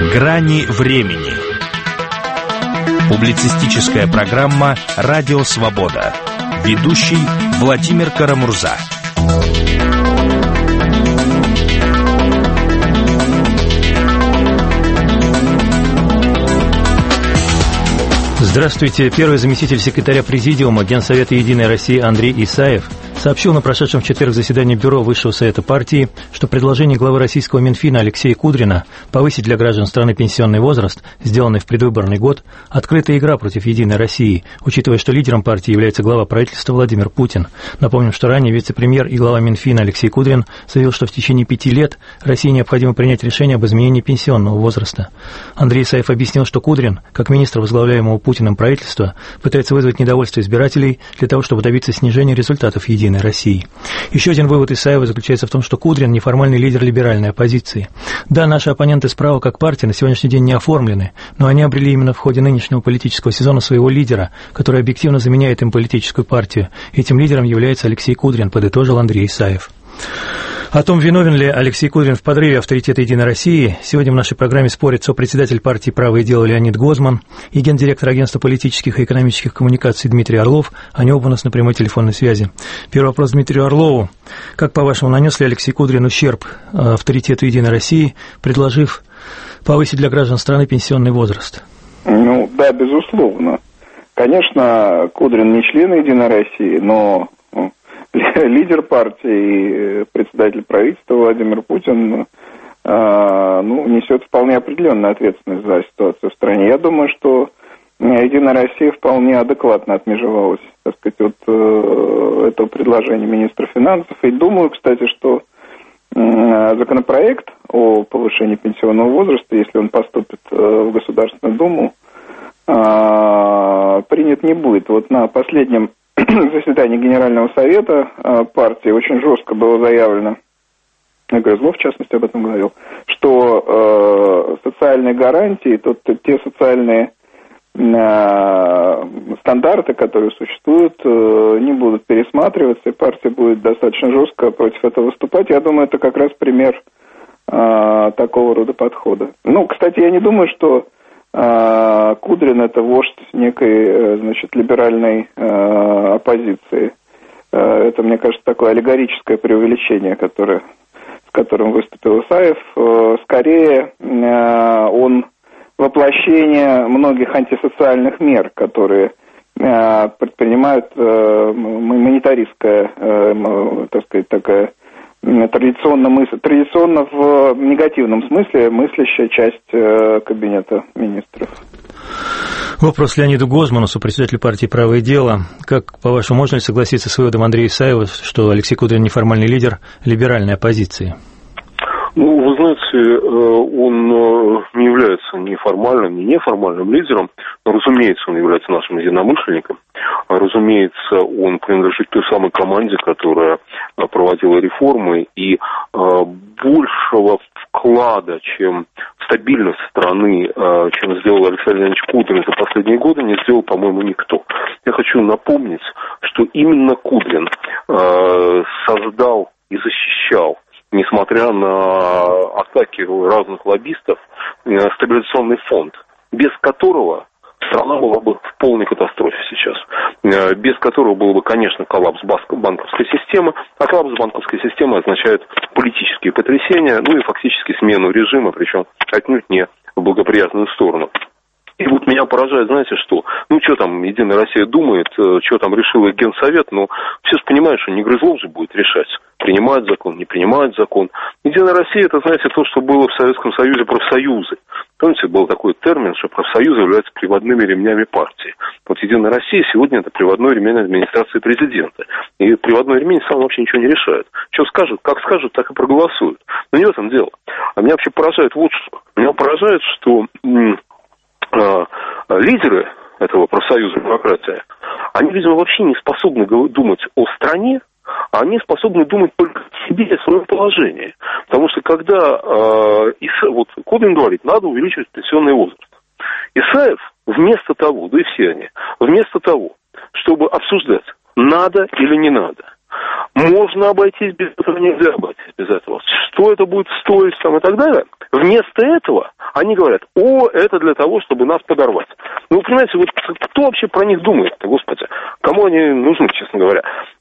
Грани времени. Публицистическая программа «Радио Свобода». Ведущий Владимир Карамурза. Здравствуйте. Первый заместитель секретаря Президиума Генсовета «Единой России» Андрей Исаев сообщил на прошедшем в четверг заседании Бюро Высшего Совета партии, что предложение главы российского Минфина Алексея Кудрина повысить для граждан страны пенсионный возраст, сделанный в предвыборный год, открытая игра против «Единой России», учитывая, что лидером партии является глава правительства Владимир Путин. Напомним, что ранее вице-премьер и глава Минфина Алексей Кудрин заявил, что в течение 5 лет России необходимо принять решение об изменении пенсионного возраста. Андрей Исаев объяснил, что Кудрин, как министр возглавляемого Путиным правительства, пытается вызвать недовольство избирателей для того, чтобы добиться снижения результатов «Единой России». Еще один вывод Исаева заключается в том, что Кудрин – неформальный лидер либеральной оппозиции. Да, наши оппоненты справа как партия на сегодняшний день не оформлены, но они обрели именно в ходе нынешнего политического сезона своего лидера, который объективно заменяет им политическую партию. Этим лидером является Алексей Кудрин, подытожил Андрей Исаев. О том, виновен ли Алексей Кудрин в подрыве авторитета «Единой России», сегодня в нашей программе спорят сопредседатель партии «Право и дело» Леонид Гозман и гендиректор агентства политических и экономических коммуникаций Дмитрий Орлов. Они оба у нас на прямой телефонной связи. Первый вопрос Дмитрию Орлову. Как, по-вашему, нанес ли Алексей Кудрин ущерб авторитету «Единой России», предложив повысить для граждан страны пенсионный возраст? Да, безусловно. Конечно, Кудрин не член «Единой России», но лидер партии и председатель правительства Владимир Путин несет вполне определенную ответственность за ситуацию в стране. Я думаю, что «Единая Россия» вполне адекватно отмежевалась, так сказать, от этого предложения министра финансов. И думаю, кстати, что законопроект о повышении пенсионного возраста, если он поступит в Государственную Думу, принят не будет. Вот на последнем заседании Генерального совета партии очень жестко было заявлено, Грызлов, в частности, об этом говорил, что социальные гарантии, те социальные стандарты, которые существуют, не будут пересматриваться, и партия будет достаточно жестко против этого выступать. Я думаю, это как раз пример такого рода подхода. Кстати, я не думаю, что Кудрин – это вождь некой, либеральной оппозиции. Это, мне кажется, такое аллегорическое преувеличение, с которым выступил Исаев. Скорее, он воплощение многих антисоциальных мер, которые предпринимают монетаристская, так сказать, такая традиционно в негативном смысле мыслящая часть кабинета министров. Вопрос Леониду Гозману, сопредседателю партии «Право и дело». Как, по-вашему, можно ли согласиться с выводом Андрея Исаева, что Алексей Кудрин неформальный лидер либеральной оппозиции? Вы знаете, он не является ни формальным, ни неформальным лидером. Но, разумеется, он является нашим единомышленником. Разумеется, он принадлежит той самой команде, которая проводила реформы. И большего вклада, чем в стабильность страны, чем сделал Алексей Леонидович Кудрин за последние годы, не сделал, по-моему, никто. Я хочу напомнить, что именно Кудрин создал и защищал, несмотря на атаки разных лоббистов, стабилизационный фонд, без которого страна была бы в полной катастрофе сейчас, без которого был бы, конечно, коллапс банковской системы, а коллапс банковской системы означает политические потрясения, и фактически смену режима, причем отнюдь не в благоприятную сторону. И вот меня поражает, знаете что, что там «Единая Россия» думает, что там решил их Генсовет, все же понимают, что не Грызлов же будет решать, принимать закон, не принимать закон. «Единая Россия» — это, знаете, то, что было в Советском Союзе профсоюзы. Помните, был такой термин, что профсоюзы являются приводными ремнями партии. Вот «Единая Россия» сегодня это приводной ремень администрации президента. И приводной ремень сам вообще ничего не решает. Что скажут, как скажут, так и проголосуют. Но не в этом дело. А меня вообще поражает вот что. Меня поражает, что лидеры этого профсоюза демократии, они, видимо, вообще не способны думать о стране, а они способны думать только о себе и о своем положении. Потому что когда Кудрин говорит, надо увеличивать пенсионный возраст, Исаев вместо того, да и все они, вместо того, чтобы обсуждать, надо или не надо, Можно обойтись без этого, нельзя обойтись без этого. Что это будет стоить там и так далее. Вместо этого они говорят, это для того, чтобы нас подорвать. Ну, вы понимаете, вот кто вообще про них думает-то, господи? Кому они нужны, честно говоря?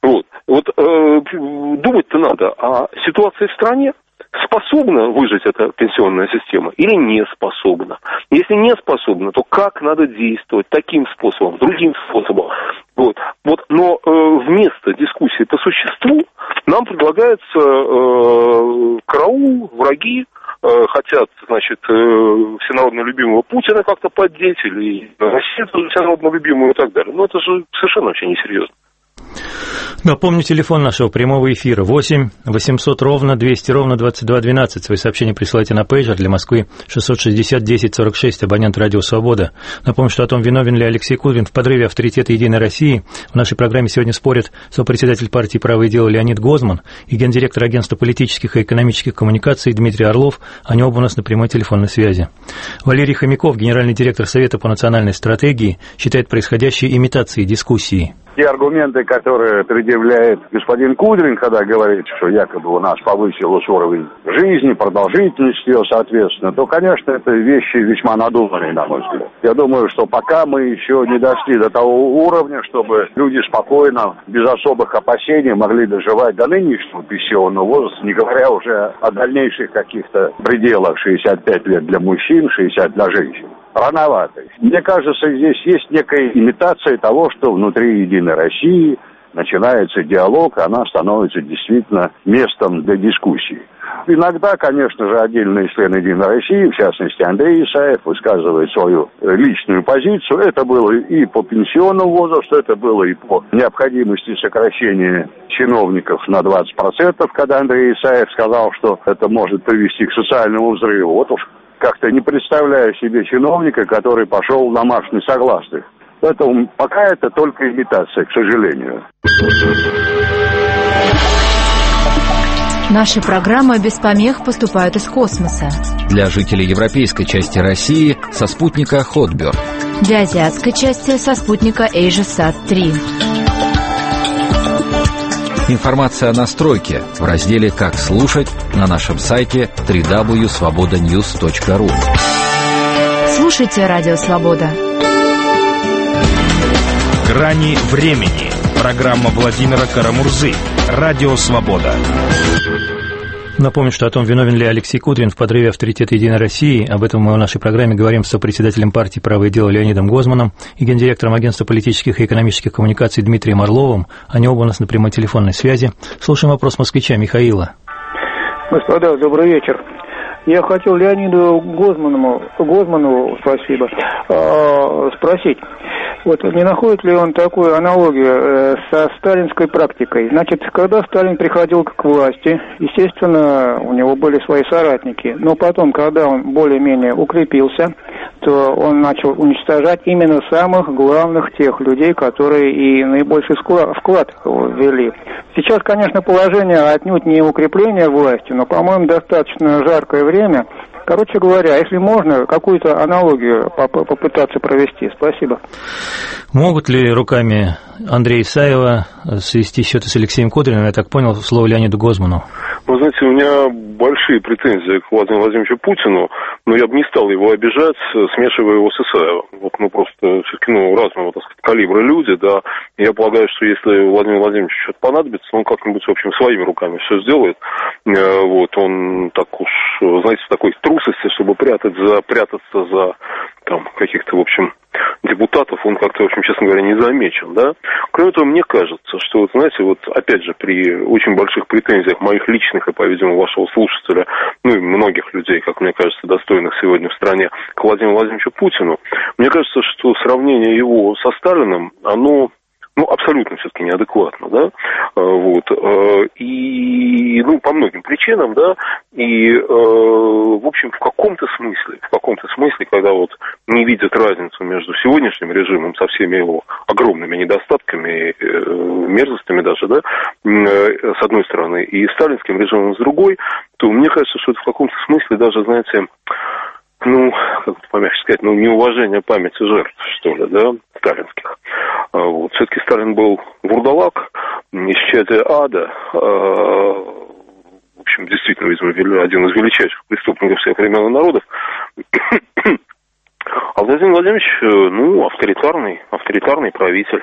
Думать-то надо о ситуации в стране. Способна выжить эта пенсионная система или не способна? Если не способна, то как надо действовать? Таким способом, другим способом. Но вместо дискуссии по существу нам предлагается караул, враги, хотят, значит, всенародно любимого Путина как-то поддеть, или Россию всенародно любимую и так далее. Но это же совершенно вообще несерьезно. Напомню, телефон нашего прямого эфира 8 800 ровно 200 ровно 2212. Свои сообщения присылайте на пейджер для Москвы 660 10 46, абонент «Радио Свобода». Напомню, что о том, виновен ли Алексей Кудрин в подрыве авторитета «Единой России», в нашей программе сегодня спорят сопредседатель партии «Правое дело» Леонид Гозман и гендиректор агентства политических и экономических коммуникаций Дмитрий Орлов. Они оба у нас на прямой телефонной связи. Валерий Хомяков, генеральный директор Совета по национальной стратегии, считает происходящее имитацией дискуссии. Те аргументы, которые предъявляет господин Кудрин, когда говорит, что якобы у нас повысилась уровень жизни, продолжительность ее, соответственно, то, конечно, это вещи весьма надуманные, на мой взгляд. Я думаю, что пока мы еще не дошли до того уровня, чтобы люди спокойно, без особых опасений могли доживать до нынешнего пенсионного возраста, не говоря уже о дальнейших каких-то пределах 65 лет для мужчин, 60 для женщин. Рановато. Мне кажется, здесь есть некая имитация того, что внутри «Единой России» начинается диалог, она становится действительно местом для дискуссий. Иногда, конечно же, отдельные члены «Единой России», в частности Андрей Исаев, высказывает свою личную позицию. Это было и по пенсионному возрасту, это было и по необходимости сокращения чиновников на 20%, когда Андрей Исаев сказал, что это может привести к социальному взрыву. Вот уж как-то не представляю себе чиновника, который пошел на марш несогласных. Поэтому пока это только имитация, к сожалению. Наши программы без помех поступают из космоса. Для жителей европейской части России со спутника Хотберг. Для азиатской части со спутника AsiaSat-3. Информация о настройке в разделе «Как слушать» на нашем сайте www.svobodanews.ru. Слушайте «Радио Свобода». «Грани времени». Программа Владимира Карамурзы. «Радио Свобода». Напомню, что о том, виновен ли Алексей Кудрин в подрыве авторитета «Единой России», об этом мы в нашей программе говорим с сопредседателем партии «Правое дело» Леонидом Гозманом и гендиректором агентства политических и экономических коммуникаций Дмитрием Орловым. Они оба у нас на прямой телефонной связи. Слушаем вопрос москвича Михаила. Господа, добрый вечер. Я хотел Леониду Гозману спасибо, спросить. Вот не находит ли он такую аналогию со сталинской практикой? Значит, когда Сталин приходил к власти, естественно, у него были свои соратники. Но потом, когда он более-менее укрепился, то он начал уничтожать именно самых главных тех людей, которые и наибольший вклад ввели. Сейчас, конечно, положение отнюдь не укрепление власти, но, по-моему, достаточно жаркое время. Короче говоря, если можно, какую-то аналогию попытаться провести. Спасибо. Могут ли руками Андрея Исаева свести счеты с Алексеем Кудриным? Я так понял, слово Леониду Гозману. Вы знаете, у меня большие претензии к Владимиру Владимировичу Путину, но я бы не стал его обижать, смешивая его с Исаевым. Вот мы просто все-таки разного, так сказать, калибра люди, да. Я полагаю, что если Владимиру Владимировичу что-то понадобится, он как-нибудь, в общем, своими руками все сделает. Вот, он так уж, знаете, в такой трусости, чтобы прятаться за там каких-то, в общем, депутатов, он как-то, в общем, честно говоря, не замечен, да. Кроме того, мне кажется, что, вот, знаете, вот опять же, при очень больших претензиях моих личных и, по-видимому, вашего слушателя, ну и многих людей, как мне кажется, достойных сегодня в стране, к Владимиру Владимировичу Путину, мне кажется, что сравнение его со Сталиным, оно абсолютно все-таки неадекватно, да, вот, и, по многим причинам, да, и, в общем, в каком-то смысле, когда вот не видят разницу между сегодняшним режимом со всеми его огромными недостатками, мерзостями даже, да, с одной стороны, и сталинским режимом с другой, то мне кажется, что это в каком-то смысле даже, знаете, как это помягче сказать, неуважение памяти жертв, что ли, да, сталинских. Вот. Все-таки Сталин был вурдалак, исчадие ада, в общем, действительно, видимо, один из величайших преступников всех времен и народов. А Владимир Владимирович, авторитарный правитель.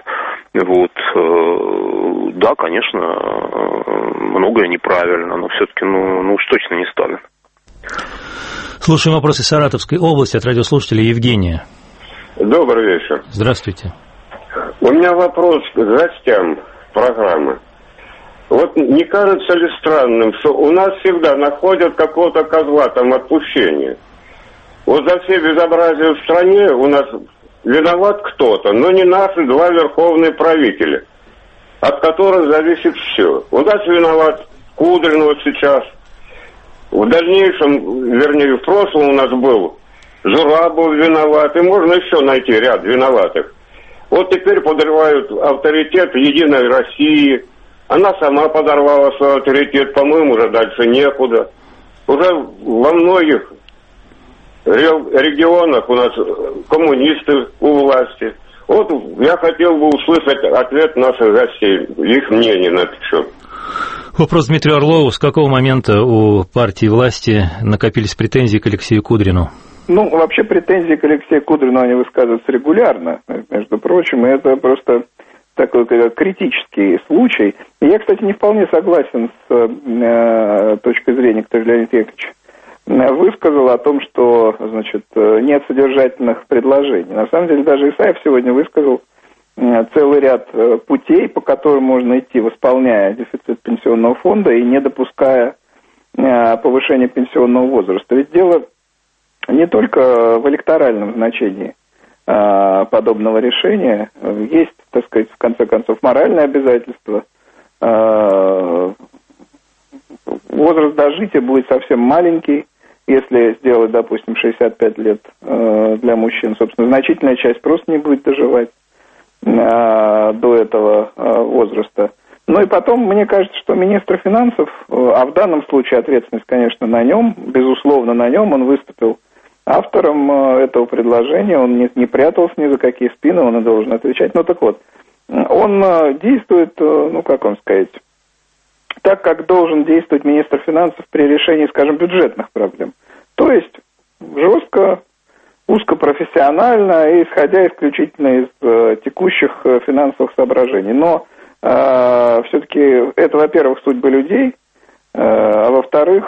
Вот. Да, конечно, многое неправильно, но все-таки, уж точно не Сталин. Слушаем вопросы Саратовской области от радиослушателя Евгения. Добрый вечер. Здравствуйте. У меня вопрос к гостям программы. Вот не кажется ли странным, что у нас всегда находят какого-то козла там отпущения? Вот за все безобразия в стране у нас виноват кто-то, но не наши два верховные правителя, от которых зависит все. У нас виноват Кудрин вот сейчас. В дальнейшем, вернее, в прошлом у нас был Журабов виноват, и можно еще найти ряд виноватых. Вот теперь подрывают авторитет Единой России. Она сама подорвала свой авторитет, по-моему, уже дальше некуда. Уже во многих регионах у нас коммунисты у власти. Вот я хотел бы услышать ответ наших гостей, их мнение на этот счет. Вопрос Дмитрию Орлову. С какого момента у партии власти накопились претензии к Алексею Кудрину? Вообще претензии к Алексею Кудрину, они высказываются регулярно, между прочим, и это просто такой критический случай. И я, кстати, не вполне согласен с точкой зрения, которую Леонид Яковлевич высказал о том, что, нет содержательных предложений. На самом деле, даже Исаев сегодня высказал целый ряд путей, по которым можно идти, восполняя дефицит пенсионного фонда и не допуская повышения пенсионного возраста. Ведь дело не только в электоральном значении подобного решения. Есть, так сказать, в конце концов, моральное обязательство. Возраст дожития будет совсем маленький, если сделать, допустим, 65 лет для мужчин. Собственно, значительная часть просто не будет доживать до этого возраста. И потом, мне кажется, что министр финансов, а в данном случае ответственность, конечно, на нем, безусловно, на нем, он выступил автором этого предложения, он не прятался ни за какие спины, он и должен отвечать. Так вот, он действует, так, как должен действовать министр финансов при решении, скажем, бюджетных проблем. То есть жестко, узкопрофессионально и исходя исключительно из текущих финансовых соображений. Но все-таки это, во-первых, судьбы людей, а во-вторых,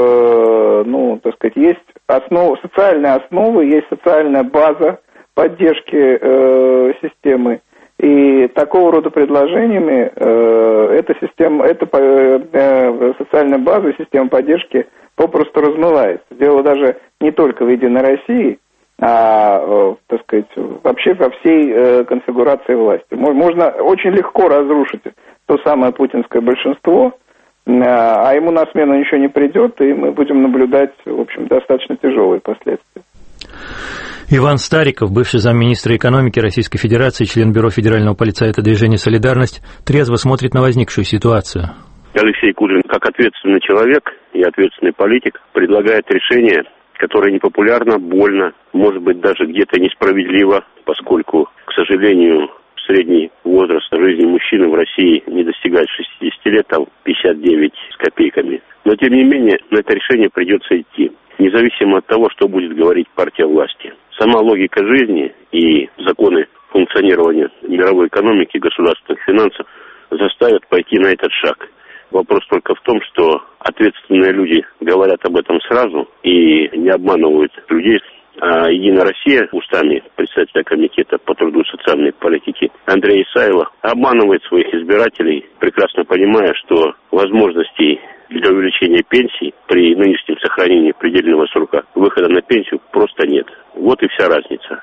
есть социальные основы, есть социальная база поддержки системы. И такого рода предложениями эта социальная база и система поддержки попросту размывается. Дело даже не только в Единой России, а, вообще во всей конфигурации власти. Можно очень легко разрушить то самое путинское большинство, а ему на смену ничего не придет, и мы будем наблюдать, в общем, достаточно тяжелые последствия. Иван Стариков, бывший замминистра экономики Российской Федерации, член Бюро Федерального полицейского движения «Солидарность», трезво смотрит на возникшую ситуацию. Алексей Кудрин, как ответственный человек и ответственный политик, предлагает решение, которое непопулярно, больно, может быть, даже где-то несправедливо, поскольку, к сожалению, средний возраст жизни мужчины в России не достигает 60 лет, там 59 с копейками. Но, тем не менее, на это решение придется идти, независимо от того, что будет говорить партия власти. Сама логика жизни и законы функционирования мировой экономики, государственных финансов заставят пойти на этот шаг. Вопрос только в том, что ответственные люди говорят об этом сразу и не обманывают людей. А «Единая Россия» устами председателя комитета по труду и социальной политике Андрея Исаева обманывает своих избирателей, прекрасно понимая, что возможностей для увеличения пенсий при нынешнем сохранении предельного срока выхода на пенсию просто нет. Вот и вся разница.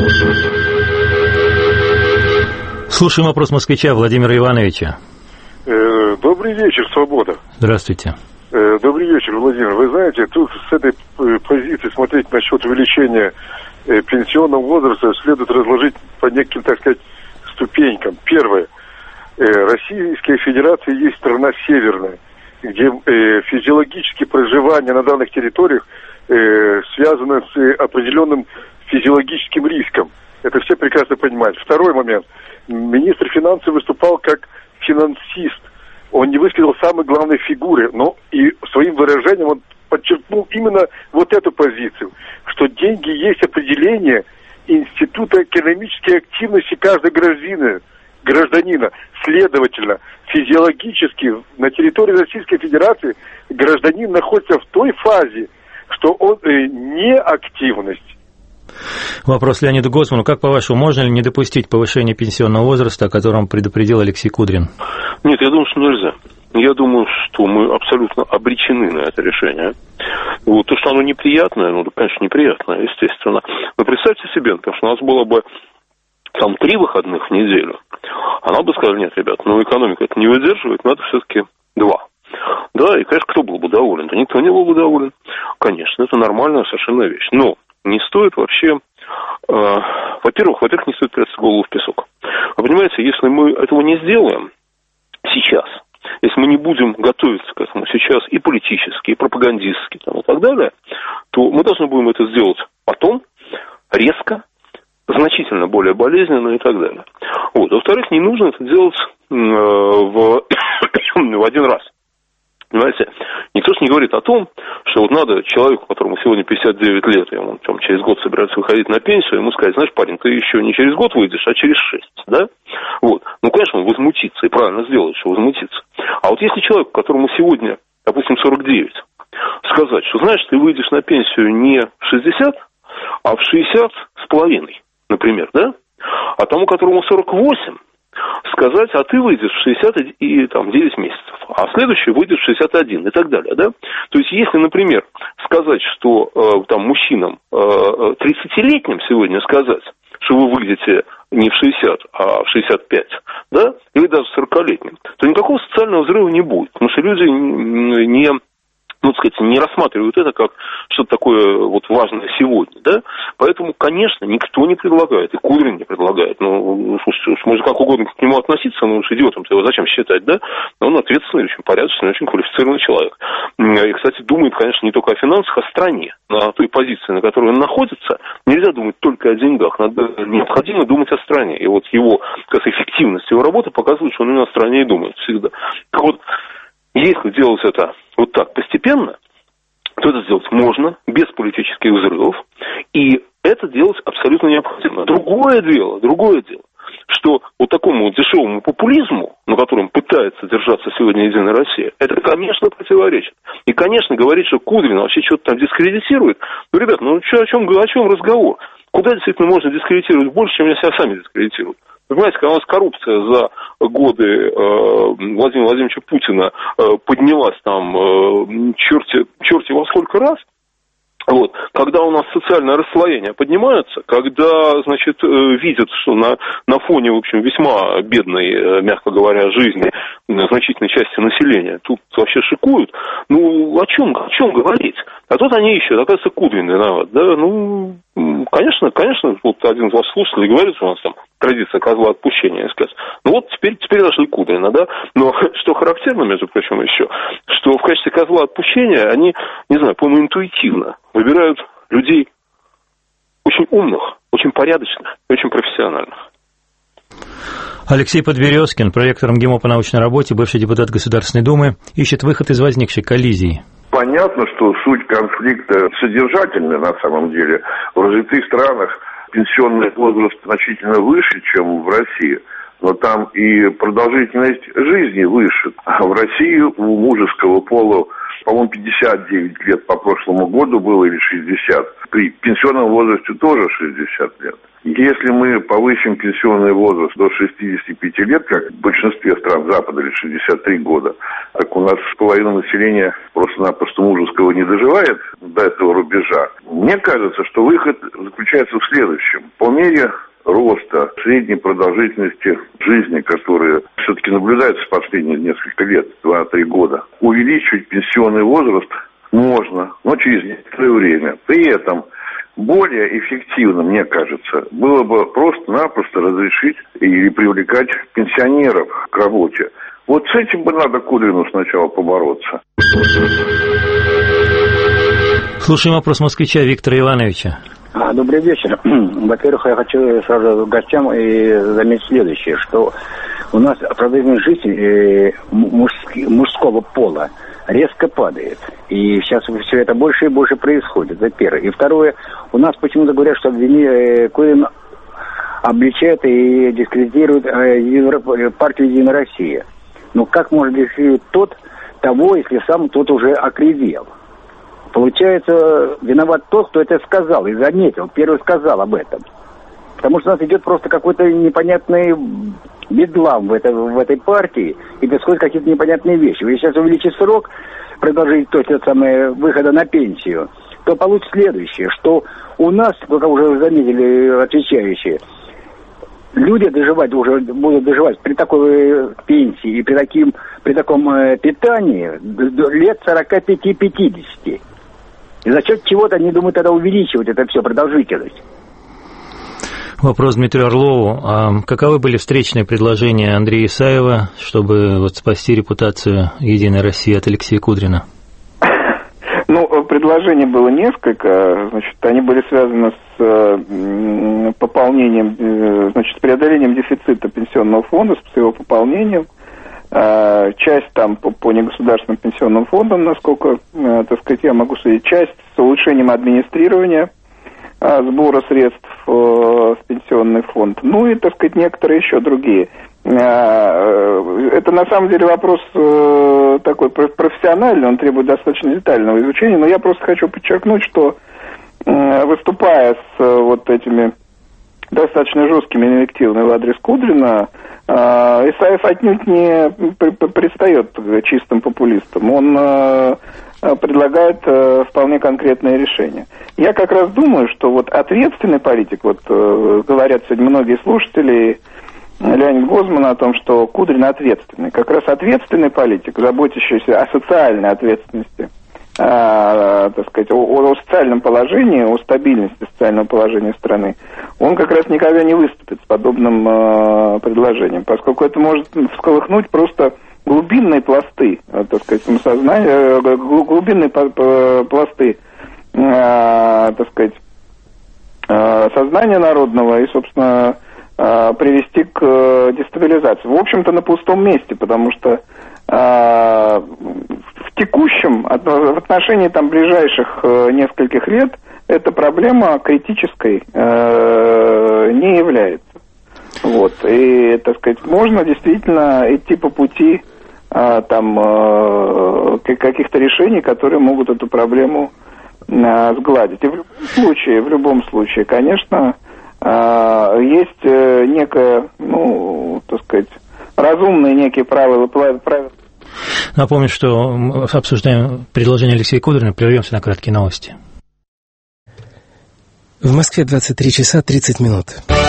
Слушаем вопрос москвича Владимира Ивановича. Добрый вечер, «Свобода». Здравствуйте. Добрый вечер, Владимир. Вы знаете, тут с этой позиции смотреть насчет увеличения пенсионного возраста следует разложить по неким, так сказать, ступенькам. Первое. Российская Федерация есть страна северная, где физиологические проживания на данных территориях связано с определенным физиологическим риском. Это все прекрасно понимают. Второй момент. Министр финансов выступал как финансист. Он не высказал самой главной фигуры, но и своим выражением он подчеркнул именно вот эту позицию, что деньги есть определение института экономической активности каждого гражданина. Следовательно, физиологически на территории Российской Федерации гражданин находится в той фазе, что он не активность. Вопрос Леониду Гозману. Как, по-вашему, можно ли не допустить повышения пенсионного возраста, о котором предупредил Алексей Кудрин? Нет, я думаю, что нельзя. Я думаю, что мы абсолютно обречены на это решение. Вот, то, что оно неприятное, ну, конечно, неприятное, естественно. Но представьте себе, потому что у нас было бы там 3 выходных в неделю. Она бы сказала, нет, ребят, ну, экономика это не выдерживает, надо все-таки 2. Да, и, конечно, кто был бы доволен? Да никто не был бы доволен. Конечно, это нормальная совершенно вещь. Но не стоит вообще... Во-первых, не стоит прятать голову в песок. Вы понимаете, если мы этого не сделаем сейчас, если мы не будем готовиться к этому сейчас и политически, и пропагандистски там, и так далее, то мы должны будем это сделать потом, резко, значительно более болезненно и так далее. Вот. Во-вторых, не нужно это делать в один раз. Понимаете, никто же не говорит о том, что вот надо человеку, которому сегодня 59 лет, и он там, через год собирается выходить на пенсию, ему сказать, знаешь, парень, ты еще не через год выйдешь, а через 6, да? Вот. Ну, конечно, он возмутится, и правильно сделает, что возмутится. А вот если человеку, которому сегодня, допустим, 49, сказать, что, знаешь, ты выйдешь на пенсию не в 60, а в 60 с половиной, например, да? А тому, которому 48, сказать, а ты выйдешь в 60 и там 9 месяцев, а следующий выйдет в 61 и так далее, да? То есть, если, например, сказать, что там мужчинам 30-летним сегодня сказать, что вы выйдете не в 60, а в 65, да, или даже 40-летним, то никакого социального взрыва не будет, потому что люди не рассматривают это как что-то такое вот важное сегодня, да, поэтому, конечно, никто не предлагает, и Кудрин не предлагает, ну, слушайте, можно как угодно к нему относиться, ну, уж идиотом-то его зачем считать, да, но он ответственный, очень порядочный, очень квалифицированный человек, и, кстати, думает, конечно, не только о финансах, а о стране, на той позиции, на которой он находится, нельзя думать только о деньгах, необходимо думать о стране, и вот его, как эффективность его работы показывает, что он именно о стране и думает всегда. Так вот, если делать это вот так постепенно, то это сделать можно, без политических взрывов, и это делать абсолютно необходимо. Другое дело, что вот такому вот дешевому популизму, на котором пытается держаться сегодня Единая Россия, это, конечно, противоречит. И, конечно, говорить, что Кудрин вообще что-то там дискредитирует, ну, ребят, ну, о чем разговор? Куда действительно можно дискредитировать больше, чем себя сами дискредитируют? Вы понимаете, когда у нас коррупция за годы Владимира Владимировича Путина поднялась там черти во сколько раз, вот, когда у нас социальное расслоение поднимается, когда, значит, видят, что на фоне, в общем, весьма бедной, мягко говоря, жизни значительной части населения тут вообще шикуют, ну, о чем говорить? А тут они ищут, оказывается, Кудрин виноват, да, ну, конечно, вот один из вас слушателей говорит, что у нас там традиция козла отпущения, сказать. Ну вот теперь нашли Кудрина, да, но что характерно, между прочим, еще, что в качестве козла отпущения они, не знаю, по-моему, интуитивно выбирают людей очень умных, очень порядочных и очень профессиональных. Алексей Подберезкин, проректор МГИМО по научной работе, бывший депутат Государственной Думы, ищет выход из возникшей коллизии. Понятно, что суть конфликта содержательная на самом деле. В развитых странах пенсионный возраст значительно выше, чем в России, но там и продолжительность жизни выше. А в России у мужеского пола, по-моему, 59 лет по прошлому году было или 60. При пенсионном возрасте тоже 60 лет. Если мы повысим пенсионный возраст до 65 лет, как в большинстве стран Запада, или 63 года, так у нас половина населения просто-напросто мужеского не доживает до этого рубежа. Мне кажется, что выход заключается в следующем. По мере роста средней продолжительности жизни, которая все-таки наблюдается последние несколько лет, 2-3 года, увеличивать пенсионный возраст можно, но через некоторое время. При этом более эффективно, мне кажется, было бы просто-напросто разрешить или привлекать пенсионеров к работе. Вот с этим бы надо Кудрину сначала побороться. Слушаем вопрос москвича Виктора Ивановича. Добрый вечер. Во-первых, я хочу сразу гостям заметить следующее, что у нас продолжительность жизни мужского пола резко падает. И сейчас все это больше и больше происходит. Это первое. И второе, у нас почему-то говорят, что Кудрин обличает и дискредитирует партию «Единая Россия». Но как может дискредитировать того, если сам тот уже окривел? Получается, виноват тот, кто это сказал и заметил, первый сказал об этом. Потому что у нас идет просто какой-то непонятный бедлам в этой партии, и происходят какие-то непонятные вещи. Если сейчас увеличить срок, продолжить то самое выхода на пенсию, то получится следующее, что у нас, как уже заметили отвечающие, люди будут доживать при такой пенсии и при таком питании лет 45-50. И за счет чего-то они думают тогда увеличивать это все, продолжительность. Вопрос Дмитрию Орлову. А каковы были встречные предложения Андрея Исаева, чтобы спасти репутацию «Единой России» от Алексея Кудрина? Предложений было несколько. Значит, они были связаны с пополнением, с преодолением дефицита пенсионного фонда, с его пополнением. Часть там по негосударственным пенсионным фондам, насколько, я могу судить, часть с улучшением администрирования сбора средств в пенсионный фонд. И, некоторые еще другие. Это на самом деле вопрос такой профессиональный, он требует достаточно детального изучения, но я просто хочу подчеркнуть, что выступая с этими достаточно жесткими инвективами в адрес Кудрина, Исаев отнюдь не предстает чистым популистом. Он предлагает вполне конкретные решения. Я как раз думаю, что ответственный политик, говорят сегодня многие слушатели, Леонид Гозман о том, что Кудрин ответственный. Как раз ответственный политик, заботящийся о социальной ответственности, о социальном положении, о стабильности социального положения страны, он как раз никогда не выступит с подобным предложением, поскольку это может всколыхнуть просто глубинные пласты, самосознания, глубинные пласты, сознания народного и, собственно, привести к дестабилизации. В общем-то, на пустом месте, потому что в текущем, в отношении ближайших нескольких лет, эта проблема критической не является. И, можно действительно идти по пути каких-то решений, которые могут эту проблему сгладить. И в любом случае, конечно, есть некое, разумные некие правила. Напомню, что мы обсуждаем предложение Алексея Кудрина. Прервемся на краткие новости. В Москве 23 часа 30 минут.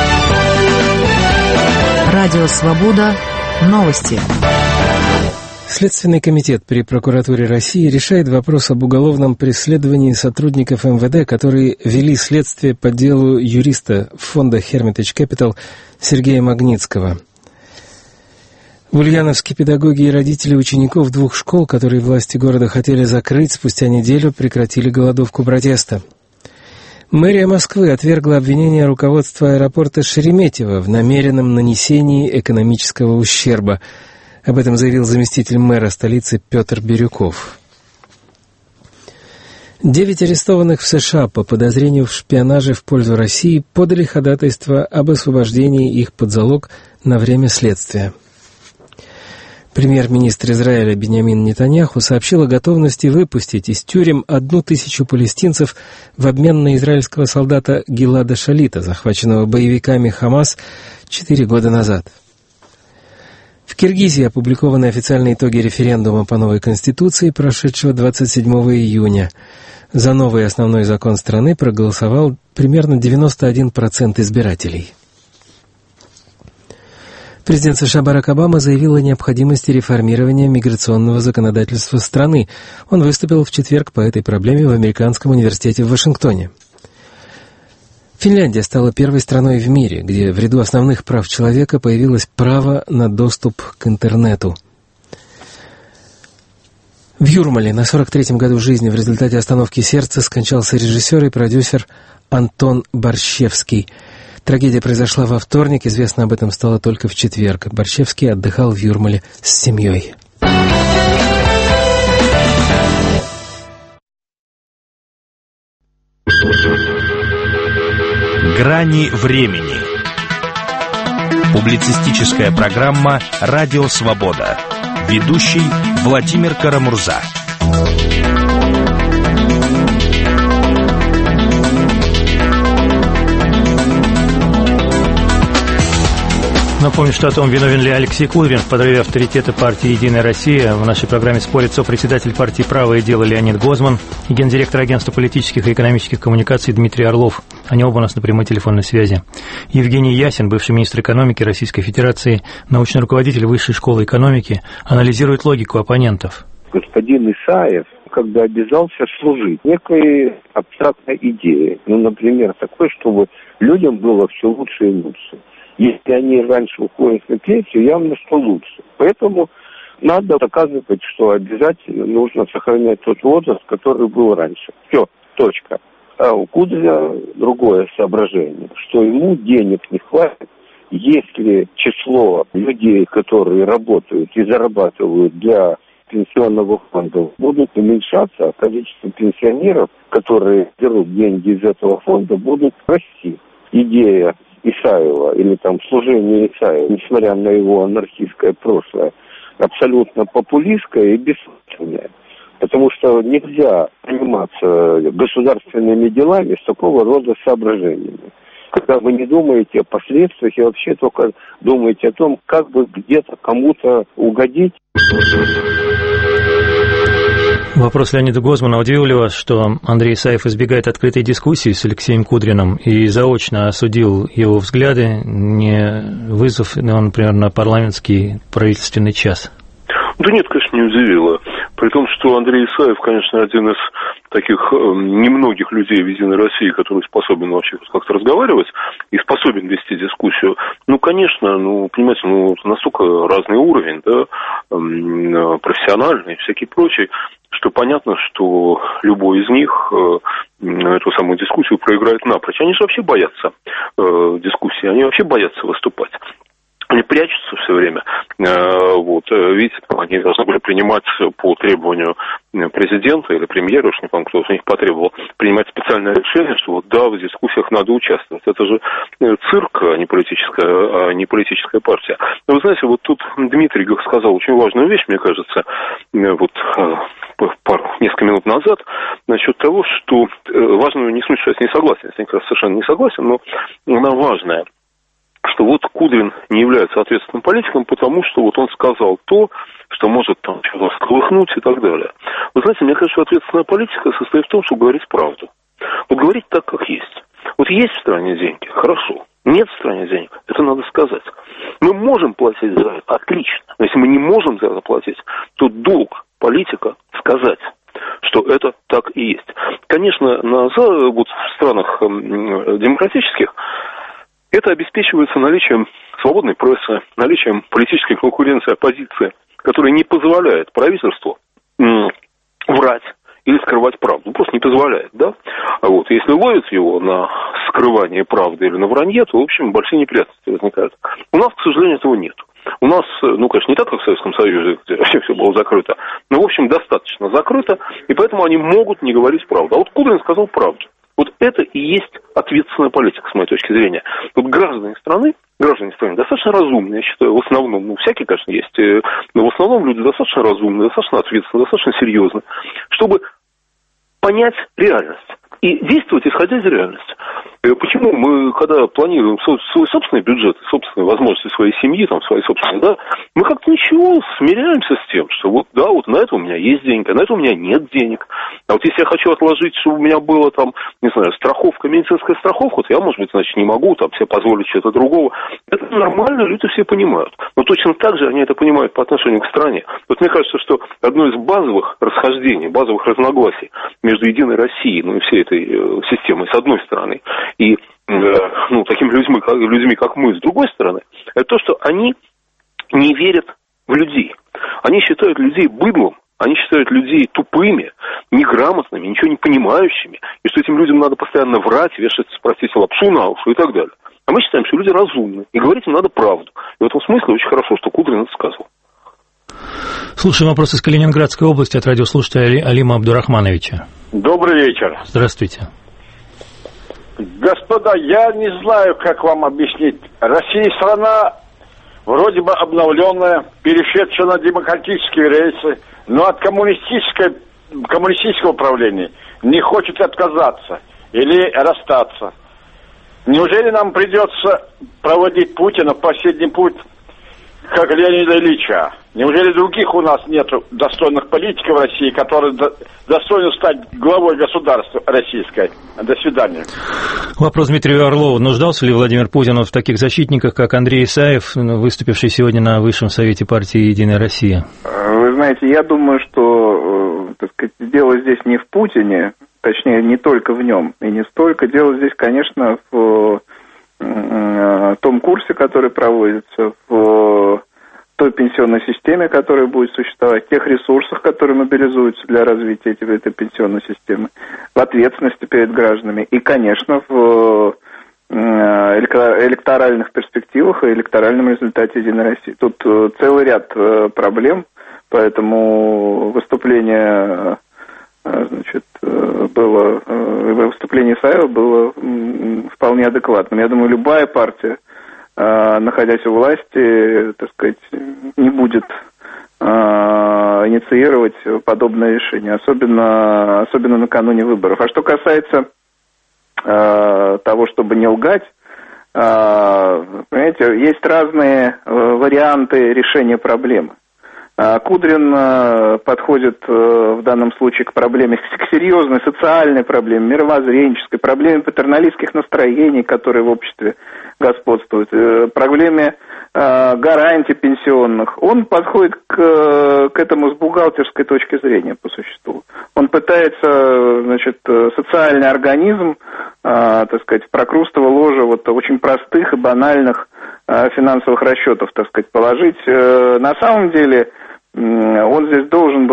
Радио «Свобода». Новости. Следственный комитет при прокуратуре России решает вопрос об уголовном преследовании сотрудников МВД, которые вели следствие по делу юриста фонда Hermitage Capital Сергея Магнитского. В Ульяновске педагоги и родители учеников двух школ, которые власти города хотели закрыть, спустя неделю прекратили голодовку протеста. Мэрия Москвы отвергла обвинение руководства аэропорта Шереметьево в намеренном нанесении экономического ущерба. Об этом заявил заместитель мэра столицы Петр Бирюков. 9 арестованных в США по подозрению в шпионаже в пользу России подали ходатайство об освобождении их под залог на время следствия. Премьер-министр Израиля Биньямин Нетаньяху сообщил о готовности выпустить из тюрем 1000 палестинцев в обмен на израильского солдата Гилада Шалита, захваченного боевиками Хамас 4 года назад. В Киргизии опубликованы официальные итоги референдума по новой конституции, прошедшего 27 июня. За новый основной закон страны проголосовал примерно 91% избирателей. Президент США Барак Обама заявил о необходимости реформирования миграционного законодательства страны. Он выступил в четверг по этой проблеме в Американском университете в Вашингтоне. Финляндия стала первой страной в мире, где в ряду основных прав человека появилось право на доступ к интернету. В Юрмале на 43-м году жизни в результате остановки сердца скончался режиссер и продюсер Антон Борщевский. Трагедия произошла во вторник, известно об этом стало только в четверг. Борщевский отдыхал в Юрмале с семьей. Грани времени. Публицистическая программа «Радио Свобода». Ведущий Владимир Карамурза. Напомню, что о том, виновен ли Алексей Кудрин в подрыве авторитета партии «Единая Россия», в нашей программе спорит сопредседатель партии «Правое дело» Леонид Гозман и гендиректор агентства политических и экономических коммуникаций Дмитрий Орлов. Они оба у нас на прямой телефонной связи. Евгений Ясин, бывший министр экономики Российской Федерации, научный руководитель Высшей школы экономики, анализирует логику оппонентов. Господин Исаев как бы обязался служить некой абстрактной идее. Например, такой, чтобы людям было все лучше и лучше. Если они раньше уходят на пенсию, явно что лучше. Поэтому надо доказывать, что обязательно нужно сохранять тот возраст, который был раньше. Все, точка. А у Кудрина другое соображение, что ему денег не хватит, если число людей, которые работают и зарабатывают для пенсионного фонда, будут уменьшаться, а количество пенсионеров, которые берут деньги из этого фонда, будут расти. Идея Исаева или там служение Исаева, несмотря на его анархистское прошлое, абсолютно популистское и бессмысленное. Потому что нельзя заниматься государственными делами с такого рода соображениями. Когда вы не думаете о последствиях и вообще только думаете о том, как бы где-то кому-то угодить. Вопрос Леонида Гозмана. Удивил ли вас, что Андрей Исаев избегает открытой дискуссии с Алексеем Кудриным и заочно осудил его взгляды, не вызвав его, например, на парламентский правительственный час? Да нет, конечно, не удивило. При том, что Андрей Исаев, конечно, один из таких немногих людей в «Единой России», который способен вообще как-то разговаривать и способен вести дискуссию. Конечно, понимаете, настолько разный уровень, да, профессиональный и всякий прочий, что понятно, что любой из них эту самую дискуссию проиграет напрочь. Они же вообще боятся дискуссии, они вообще боятся выступать. Они прячутся все время. Видите, они должны были принимать по требованию президента или премьера, уж не помню, кто из них потребовал, принимать специальное решение, что в дискуссиях надо участвовать. Это же цирк, а не политическая партия. Но вы знаете, тут Дмитрий сказал очень важную вещь, мне кажется, несколько минут назад, насчет того, что важно, не в смысле, что я с ней согласен, я с ней как раз совершенно не согласен, но она важная. Что Кудрин не является ответственным политиком, потому что он сказал то, что может там что-то всколыхнуть и так далее. Вы знаете, мне кажется, что ответственная политика состоит в том, чтобы говорить правду. Говорить так, как есть. Есть в стране деньги, хорошо. Нет в стране денег, это надо сказать. Мы можем платить за это, отлично. Но если мы не можем за это платить, то долг политика сказать, что это так и есть. Конечно, в странах демократических это обеспечивается наличием свободной прессы, наличием политической конкуренции оппозиции, которая не позволяет правительству врать или скрывать правду. Просто не позволяет, да? Если ловят его на скрывание правды или на вранье, то, в общем, большие неприятности возникают. У нас, к сожалению, этого нет. У нас, конечно, не так, как в Советском Союзе, где вообще все было закрыто, но, в общем, достаточно закрыто, и поэтому они могут не говорить правду. А Кудрин сказал правду. Это и есть ответственная политика, с моей точки зрения. Граждане страны достаточно разумные, я считаю, в основном, всякие, конечно, есть, но в основном люди достаточно разумные, достаточно ответственные, достаточно серьезные, чтобы понять реальность и действовать, исходя из реальности. Почему мы, когда планируем свой собственный бюджет, собственные возможности своей семьи, свои собственные, да, мы как-то ничего смиряемся с тем, что на это у меня есть деньги, а на это у меня нет денег. А если я хочу отложить, чтобы у меня была страховка, медицинская страховка, то я, может быть, не могу себе позволить что-то другого. Это нормально, люди все понимают. Но точно так же они это понимают по отношению к стране. Мне кажется, что одно из базовых расхождений, базовых разногласий между «Единой Россией», и всей этой системой, с одной стороны, и такими людьми, как мы, с другой стороны, это то, что они не верят в людей. Они считают людей быдлом, Они считают людей тупыми, неграмотными, ничего не понимающими, и что этим людям надо постоянно врать, вешать, простите, лапшу на уши и так далее. А мы считаем, что люди разумны, и говорить им надо правду. И в этом смысле очень хорошо, что Кудрин это сказал. Слушаем вопрос из Калининградской области от радиослушателя Алима Абдурахмановича. Добрый вечер. Здравствуйте. Господа, я не знаю, как вам объяснить. Россия страна вроде бы обновленная, перешедшая на демократические рельсы, но от коммунистического управления не хочет отказаться или расстаться. Неужели нам придется проводить Путина в последний путь, как Леонида Ильича? Неужели других у нас нет достойных политиков России, которые достойны стать главой государства российской? До свидания. Вопрос Дмитрию Орлову. Нуждался ли Владимир Путин в таких защитниках, как Андрей Исаев, выступивший сегодня на Высшем Совете партии «Единая Россия»? Вы знаете, я думаю, что, так сказать, дело здесь не в Путине, точнее, не только в нем, и не столько. Дело здесь, конечно, в том курсе, который проводится, в той пенсионной системе, которая будет существовать, тех ресурсах, которые мобилизуются для развития этой пенсионной системы, в ответственности перед гражданами и, конечно, в электоральных перспективах и электоральном результате «Единой России». Тут целый ряд проблем, поэтому выступление выступление Исаева было вполне адекватным. Я думаю, любая партия, находясь у власти, так сказать, не будет инициировать подобное решение, особенно накануне выборов. А что касается того, чтобы не лгать, понимаете, есть разные варианты решения проблемы. Кудрин подходит в данном случае к проблеме, к серьезной социальной проблеме, мировоззренческой, проблеме патерналистских настроений, которые в обществе господствуют, проблеме гарантий пенсионных. Он подходит к этому с бухгалтерской точки зрения по существу. Он пытается, значит, социальный организм, так сказать, в прокрустово ложе вот очень простых и банальных финансовых расчетов, так сказать, положить. На самом деле он здесь должен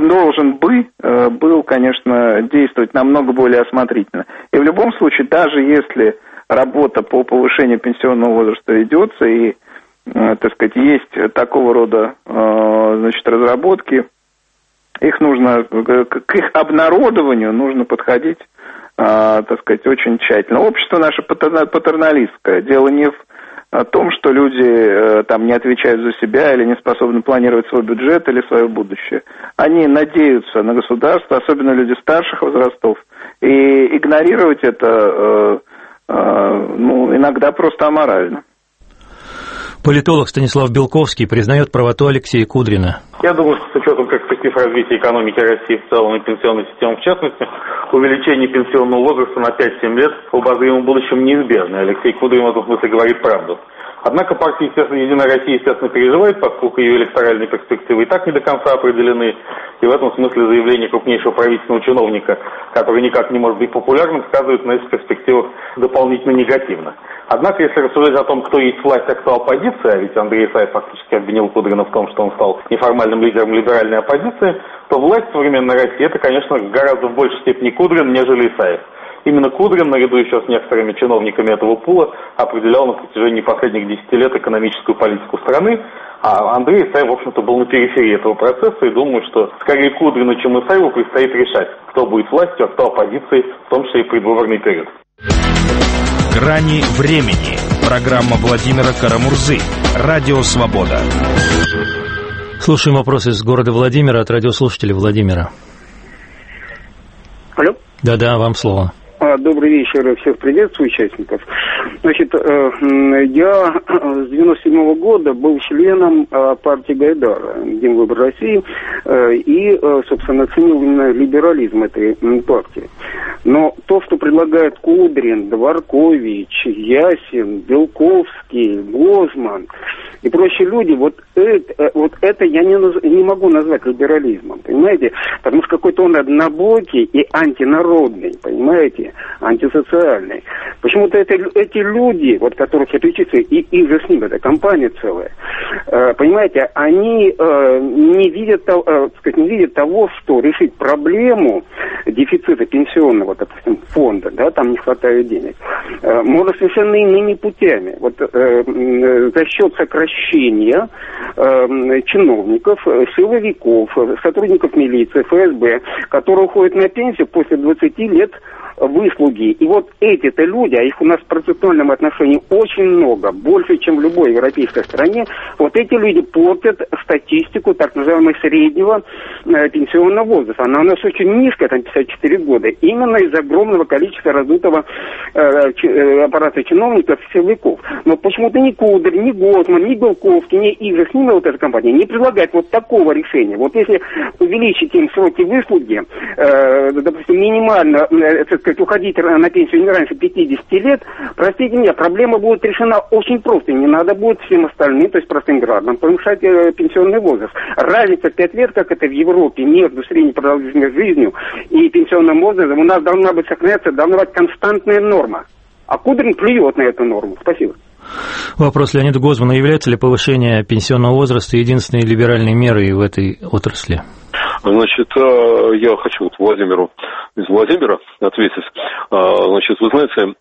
был, конечно, действовать намного более осмотрительно. И в любом случае, даже если работа по повышению пенсионного возраста ведется и, так сказать, есть такого рода, значит, разработки, их нужно, к их обнародованию нужно подходить, так сказать, очень тщательно. Общество наше патерналистское. Дело не в том, что люди там не отвечают за себя или не способны планировать свой бюджет или свое будущее. Они надеются на государство, особенно люди старших возрастов, и игнорировать это, иногда просто аморально. Политолог Станислав Белковский признает правоту Алексея Кудрина. Я думаю, что с учетом перспектив развития экономики России в целом и пенсионной системы в частности, увеличение пенсионного возраста на 5-7 лет в обозримом будущем неизбежно. Алексей Кудрин в этом смысле говорит правду. Однако партия, естественно, «Единая Россия», естественно, переживает, поскольку ее электоральные перспективы и так не до конца определены. И в этом смысле заявление крупнейшего правительственного чиновника, который никак не может быть популярным, сказывается на этих перспективах дополнительно негативно. Однако, если рассуждать о том, кто есть власть, а кто оппозиция, а ведь Андрей Исаев фактически обвинил Кудрина в том, что он стал неформальным лидером либеральной оппозиции, то власть в современной России — это, конечно, гораздо в большей степени Кудрин, нежели Исаев. Именно Кудрин, наряду еще с некоторыми чиновниками этого пула, определял на протяжении последних 10 лет экономическую политику страны, а Андрей Исаев, в общем-то, был на периферии этого процесса, и думаю, что скорее Кудрину, чем Исаеву, предстоит решать, кто будет властью, а кто оппозицией, в том числе и в предвыборный период. «Грани времени». Программа Владимира Карамурзы. Радио «Свобода». Слушаем вопрос из города Владимира от радиослушателя Владимира. Алло. Да-да, вам слово. Добрый вечер, всех приветствую, участников. Значит, я с 97-го года был членом партии Гайдара, День выбора России, и, собственно, ценил именно либерализм этой партии. Но то, что предлагает Кудрин, Дворкович, Ясин, Белковский, Гозман и прочие люди, вот это я не могу назвать либерализмом, понимаете? Потому что какой-то он однобокий и антинародный, понимаете? Антисоциальный. Почему-то эти люди, вот которых я перечислил, и их же с ним, это компания целая, понимаете, они не видят того, что решить проблему дефицита пенсионного, допустим, фонда, да, там не хватает денег, можно совершенно иными путями. Вот за счет сокращения чиновников, силовиков, сотрудников милиции, ФСБ, которые уходят на пенсию после 20 лет выслуги. И вот эти-то люди, а их у нас в процентуальном отношении очень много, больше, чем в любой европейской стране, вот эти люди портят статистику так называемого среднего пенсионного возраста. Она у нас очень низкая, там 54 года, именно из-за огромного количества раздутого аппарата чиновников и силовиков. Но почему-то ни Кудрин, ни Гозман, ни Белковский, ни их же с ними вот эта компания не предлагает вот такого решения. Вот если увеличить им сроки выслуги, допустим, минимально, уходить на пенсию не раньше 50 лет, простите меня, проблема будет решена очень просто. Не надо будет всем остальным, то есть простым гражданам, повышать пенсионный возраст. Разница в 5 лет, как это в Европе, между средней продолжительностью жизнью и пенсионным возрастом, у нас должна быть сохраняться, должна быть константная норма. А Кудрин плюет на эту норму. Спасибо. Вопрос Леонида Гозмана. Является ли повышение пенсионного возраста единственной либеральной мерой в этой отрасли? Значит, я хочу из Владимира ответить. Значит, вы знаете,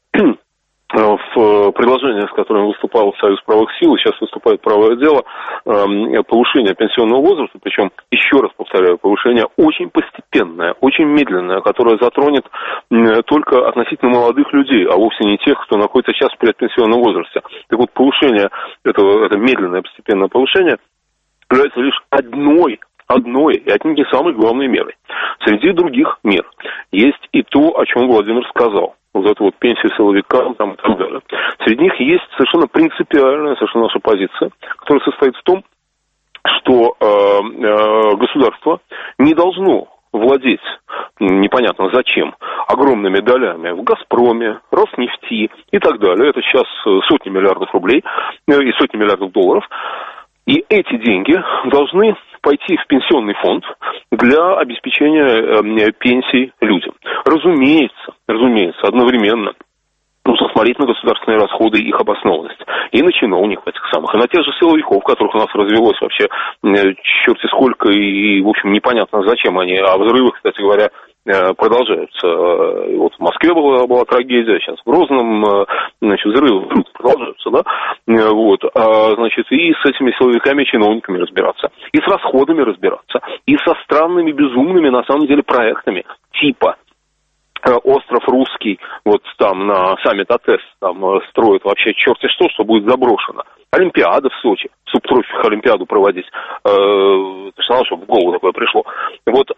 в предложении, с которым выступал Союз правых сил, сейчас выступает правое дело, повышение пенсионного возраста, причем, еще раз повторяю, повышение очень постепенное, очень медленное, которое затронет только относительно молодых людей, а вовсе не тех, кто находится сейчас в предпенсионном возрасте. Так вот, повышение, это медленное постепенное повышение, является лишь одной и отнюдь не самой главной мерой. Среди других мер есть и то, о чем Владимир сказал. Вот это вот пенсия силовикам там, и так далее. Среди них есть совершенно принципиальная наша позиция, которая состоит в том, что государство не должно владеть, непонятно зачем, огромными долями в «Газпроме», «Роснефти» и так далее. Это сейчас сотни миллиардов рублей и сотни миллиардов долларов. И эти деньги должны пойти в пенсионный фонд для обеспечения пенсий людям. Разумеется, одновременно нужно смотреть на государственные расходы и их обоснованность. И на чиновников этих самых, и на тех же силовиков, которых у нас развелось вообще черти сколько, и, в общем, непонятно зачем они. А взрывы, кстати говоря, продолжаются. И вот в Москве была трагедия, сейчас в Грозном, значит, взрывы продолжаются, да? Вот, значит, и с этими силовиками, чиновниками разбираться, и с расходами разбираться, и со странными, безумными, на самом деле, проектами, типа остров Русский, вот там на саммит АТЭС, там строят вообще черти что будет заброшено. Олимпиада в Сочи, субтрофик Олимпиаду проводить. Чтобы в голову такое пришло. Вот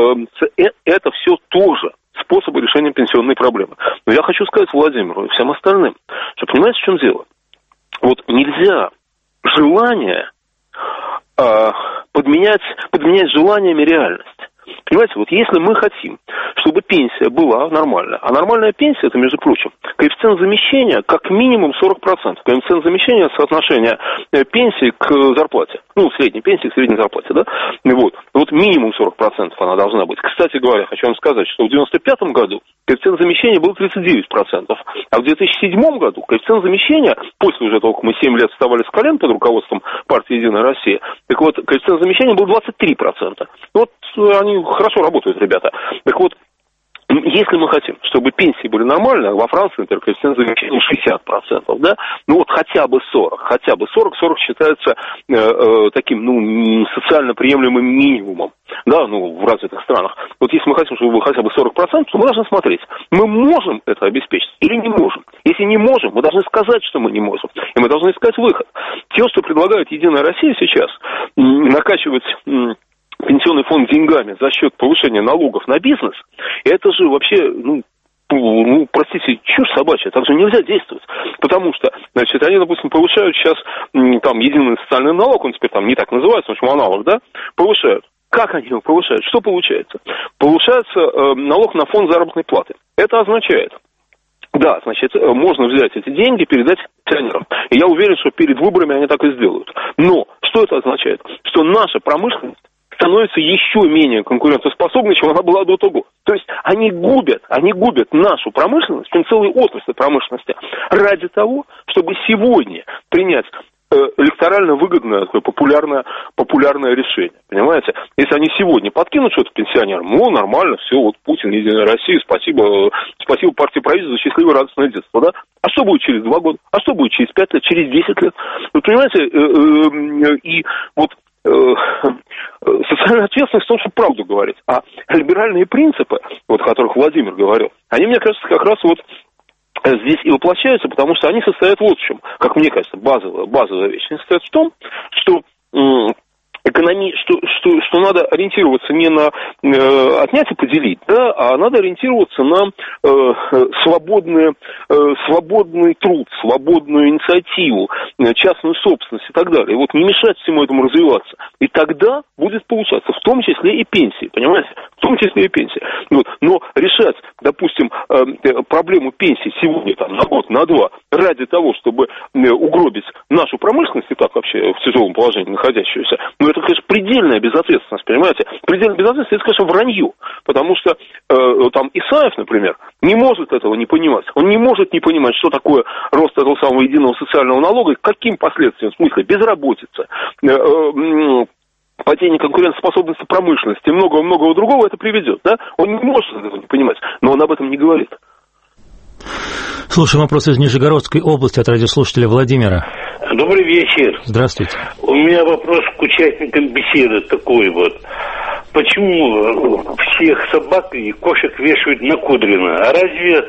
это все тоже способы решения пенсионной проблемы. Но я хочу сказать Владимиру и всем остальным, что понимаете, в чем дело? Вот нельзя желание подменять желаниями реальность. Понимаете, вот если мы хотим, чтобы пенсия была нормальная, а нормальная пенсия, это, между прочим, коэффициент замещения как минимум 40%. Коэффициент замещения соотношения пенсии к зарплате. Ну, средней пенсии к средней зарплате, да? Вот минимум 40% она должна быть. Кстати говоря, хочу вам сказать, что в 1995 году коэффициент замещения был 39%, а в 2007 году коэффициент замещения, после уже того, как мы 7 лет вставали с колен под руководством партии «Единая Россия», так вот, коэффициент замещения был 23%. Вот они хорошо работают, ребята. Так вот, если мы хотим, чтобы пенсии были нормальные, во Франции, например, коэффициент замещения 60%, да, ну вот хотя бы 40 считается таким, социально приемлемым минимумом, да, в развитых странах. Вот если мы хотим, чтобы было хотя бы 40%, то мы должны смотреть, мы можем это обеспечить или не можем. Если не можем, мы должны сказать, что мы не можем, и мы должны искать выход. Те, что предлагает «Единая Россия» сейчас, накачивать пенсионный фонд деньгами за счет повышения налогов на бизнес, это же вообще, простите, чушь собачья, так же нельзя действовать. Потому что, значит, они, допустим, повышают сейчас там единый социальный налог, он теперь там не так называется, в общем, аналог, да, повышают. Как они его повышают? Что получается? Повышается налог на фонд заработной платы. Это означает, да, значит, можно взять эти деньги, передать пенсионерам. И я уверен, что перед выборами они так и сделают. Но что это означает? Что наша промышленность становится еще менее конкурентоспособной, чем она была до того. То есть они губят нашу промышленность, целые отрасли промышленности, ради того, чтобы сегодня принять электорально выгодное, такое популярное решение, понимаете? Если они сегодня подкинут что-то пенсионерам, нормально, все, вот Путин, Единая Россия, спасибо партии правительства за счастливое радостное детство, да? А что будет через 2 года? А что будет через 5 лет, через 10 лет? Вы понимаете, и вот социальная ответственность в том, чтобы правду говорить. А либеральные принципы, вот, о которых Владимир говорил, они, мне кажется, как раз вот здесь и воплощаются, потому что они состоят вот в чем, как мне кажется, базовая вещь. Они состоят в том, что что надо ориентироваться не на отнять и поделить, да, а надо ориентироваться на свободный труд, свободную инициативу, частную собственность и так далее. И вот не мешать всему этому развиваться. И тогда будет получаться, в том числе и пенсии, понимаете? В том числе и пенсии. Вот. Но решать, допустим, проблему пенсии сегодня там, на год, на 2, ради того, чтобы угробить нашу промышленность, и так вообще в тяжелом положении находящуюся, это, конечно, предельная безответственность, понимаете? Предельная безответственность, это, конечно, вранье, потому что там Исаев, например, не может этого не понимать. Он не может не понимать, что такое рост этого самого единого социального налога и к каким последствиям, в смысле безработица, падение конкурентоспособности промышленности и многого другого это приведет, да? Он не может этого не понимать, но он об этом не говорит. Слушаем вопрос из Нижегородской области от радиослушателя Владимира. Добрый вечер. Здравствуйте. У меня вопрос к участникам беседы такой вот. Почему всех собак и кошек вешают на Кудрина? А разве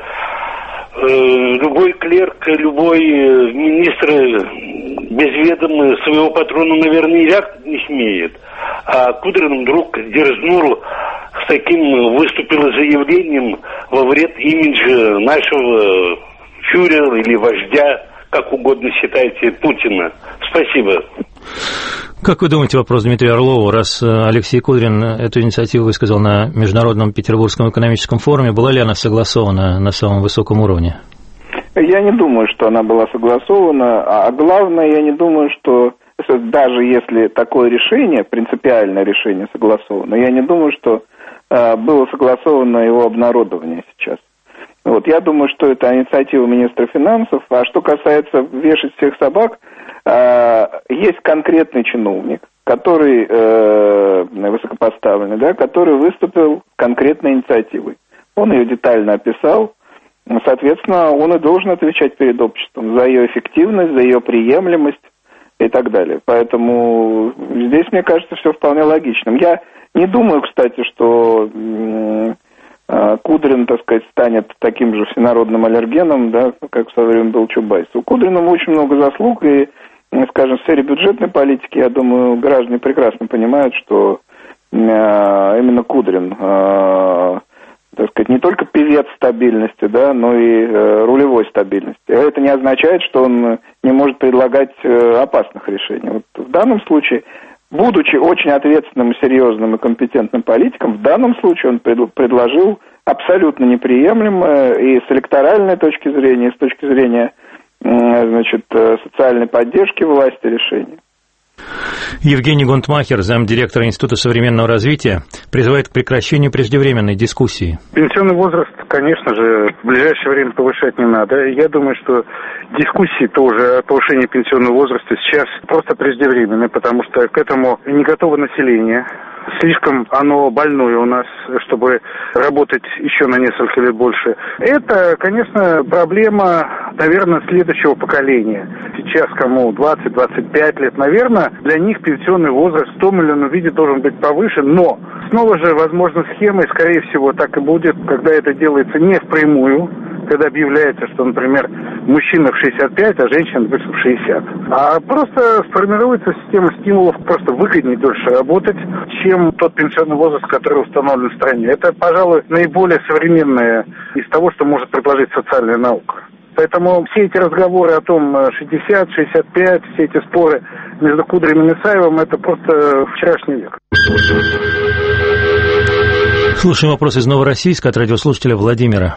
любой клерк, любой министр без ведома своего патрона, наверное, ляг не смеет? А Кудрин вдруг дерзнул с таким, выступил заявлением во вред имиджа нашего фюрера или вождя, как угодно считайте, Путина. Спасибо. Как вы думаете, вопрос Дмитрию Орлову, раз Алексей Кудрин эту инициативу высказал на Международном Петербургском экономическом форуме, была ли она согласована на самом высоком уровне? Я не думаю, что она была согласована, а главное, я не думаю, что даже если такое решение, принципиальное решение согласовано, я не думаю, что было согласовано его обнародование сейчас. Вот, я думаю, что это инициатива министра финансов. А что касается вешать всех собак, есть конкретный чиновник, который высокопоставленный, да, который выступил с конкретной инициативой. Он ее детально описал. Соответственно, он и должен отвечать перед обществом за ее эффективность, за ее приемлемость и так далее. Поэтому здесь, мне кажется, все вполне логичным. Я не думаю, кстати, что Кудрин, так сказать, станет таким же всенародным аллергеном, да, как в свое время был Чубайс. У Кудрина очень много заслуг, и, скажем, в сфере бюджетной политики, я думаю, граждане прекрасно понимают, что именно Кудрин, так сказать, не только певец стабильности, да, но и рулевой стабильности. Это не означает, что он не может предлагать опасных решений. Вот в данном случае, будучи очень ответственным, серьезным и компетентным политиком, в данном случае он предложил абсолютно неприемлемое и с электоральной точки зрения, и с точки зрения, значит, социальной поддержки власти решение. Евгений Гунтмахер, замдиректора Института современного развития, призывает к прекращению преждевременной дискуссии. Пенсионный возраст, конечно же, в ближайшее время повышать не надо. Я думаю, что дискуссии тоже о повышении пенсионного возраста сейчас просто преждевременны, потому что к этому не готово население. Слишком оно больное у нас, чтобы работать еще на несколько лет больше. Это, конечно, проблема, наверное, следующего поколения. Сейчас кому 20-25 лет, наверное, для них пенсионный возраст в том или ином виде должен быть повышен, но снова же, возможно, схема, и, скорее всего, так и будет, когда это делается не впрямую, когда объявляется, что, например, мужчина в 65, а женщина в 60. А просто сформируется система стимулов просто выгоднее дольше работать, чем тот пенсионный возраст, который установлен в стране. Это, пожалуй, наиболее современное из того, что может предложить социальная наука. Поэтому все эти разговоры о том 60, 65, все эти споры между Кудриным и Исаевым, это просто вчерашний век. Слушаем вопрос из Новороссийска от радиослушателя Владимира.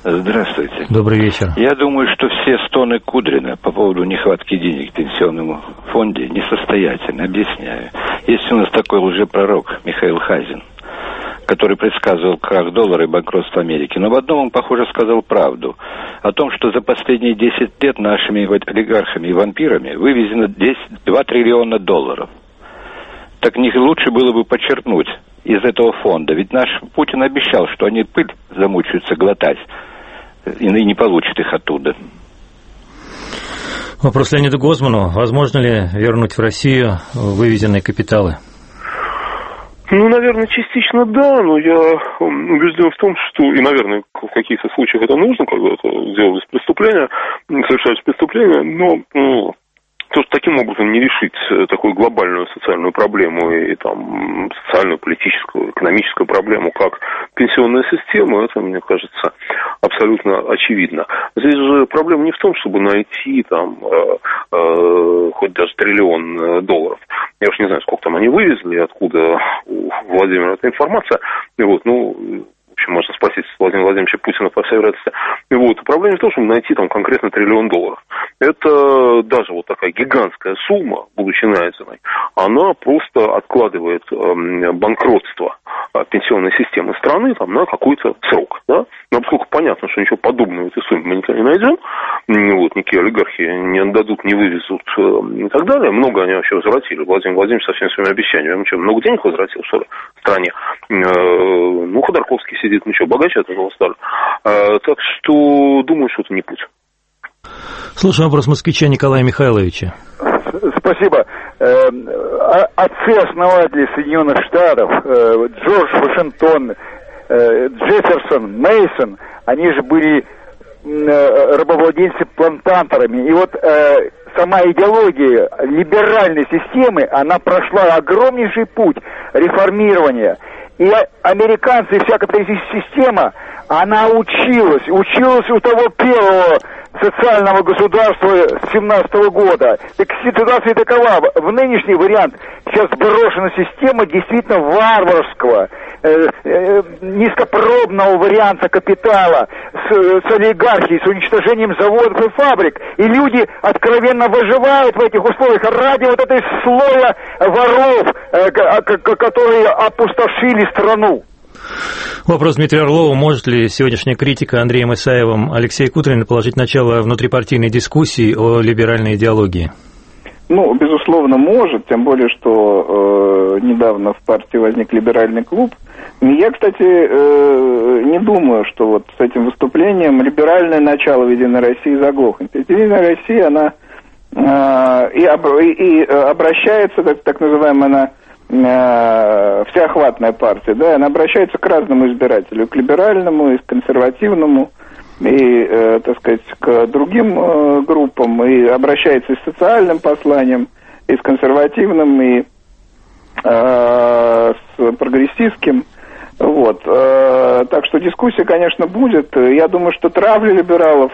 Здравствуйте. Добрый вечер. Я думаю, что все стоны Кудрина по поводу нехватки денег в пенсионном фонде несостоятельны. Объясняю. Есть у нас такой лжепророк Михаил Хазин, который предсказывал крах доллара и банкротство Америки. Но в одном он, похоже, сказал правду. О том, что за последние 10 лет нашими олигархами и вампирами вывезено 2 триллиона долларов. Так не лучше было бы подчеркнуть из этого фонда. Ведь наш Путин обещал, что они пыль замучаются глотать и не получат их оттуда. Вопрос Леониду Гозману. Возможно ли вернуть в Россию вывезенные капиталы? Ну, наверное, частично да, но я убежден в том, что, и, наверное, в каких-то случаях это нужно, когда это делалось преступление, совершается преступление, но то, что таким образом не решить такую глобальную социальную проблему и там социальную, политическую, экономическую проблему, как пенсионная система, это, мне кажется, абсолютно очевидно. Здесь же проблема не в том, чтобы найти там хоть даже триллион долларов. Я уж не знаю, сколько там они вывезли, откуда у Владимира эта информация. В общем, можно спросить Владимира Владимировича Путина по всей вероятности. Проблема не в том, чтобы найти там конкретно триллион долларов. Это даже вот такая гигантская сумма, будучи найденной, она просто откладывает банкротство пенсионной системы страны там, на какой-то срок. Да? Но поскольку понятно, что ничего подобного в этой сумме мы никогда не найдем, никакие олигархи не отдадут, не вывезут и так далее. Много они вообще возвратили. Владимир Владимирович со всеми своими обещаниями. Он что, много денег возвратил, что ли, в стране? Ходорковский сидит, мы что, богаче от этого стали? Так что думаю, что это не путь. Слушаем вопрос москвича Николая Михайловича. Спасибо. Отцы-основатели Соединенных Штатов, Джордж Вашингтон, Джефферсон, Мейсон, они же были рабовладельцы-плантаторами. И вот сама идеология либеральной системы, она прошла огромнейший путь реформирования. И американцы, вся капиталистическая система, она училась у того первого социального государства 17-го года. Так ситуация такова. В нынешний вариант сейчас брошена система действительно варварского, низкопробного варианта капитала с олигархией, с уничтожением заводов и фабрик. И люди откровенно выживают в этих условиях ради вот этой слоя воров, которые опустошили страну. Вопрос Дмитрия Орлова. Может ли сегодняшняя критика Андреем Исаевым Алексея Кудрина положить начало внутрипартийной дискуссии о либеральной идеологии? Безусловно, может, тем более, что недавно в партии возник либеральный клуб. Я, кстати, не думаю, что вот с этим выступлением либеральное начало в «Единой России» заглохнет. Ведь «Единая Россия», она обращается, так называемая, она всеохватная партия, да, она обращается к разному избирателю, к либеральному, и к консервативному, и, так сказать, к другим группам, и обращается и с социальным посланием, и с консервативным, и с прогрессистским. Вот. Так что дискуссия, конечно, будет. Я думаю, что травли либералов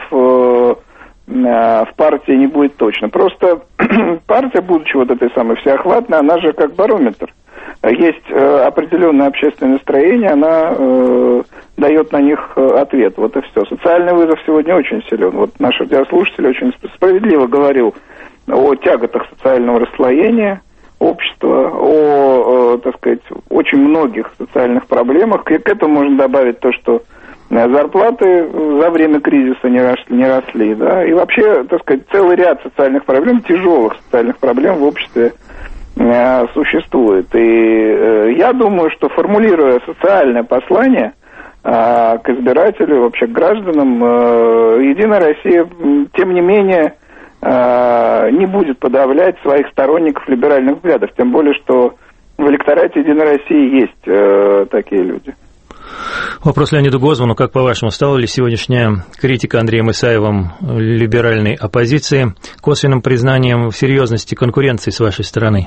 в партии не будет точно. Просто партия, будучи вот этой самой всеохватной, она же как барометр. Есть определенное общественное настроение, она дает на них ответ. Вот и все. Социальный вызов сегодня очень силен. Вот наш радиослушатель очень справедливо говорил о тяготах социального расслоения общества, о, так сказать, очень многих социальных проблемах. И к этому можно добавить то, что зарплаты за время кризиса не росли, да, и вообще, так сказать, целый ряд социальных проблем, тяжелых социальных проблем в обществе существует. И я думаю, что формулируя социальное послание к избирателю, вообще к гражданам, «Единая Россия», тем не менее, не будет подавлять своих сторонников либеральных взглядов, тем более, что в электорате «Единой России» есть такие люди. Вопрос Леониду Гозману. Как, по-вашему, стала ли сегодняшняя критика Андреем Исаевым либеральной оппозиции косвенным признанием в серьезности конкуренции с вашей стороны?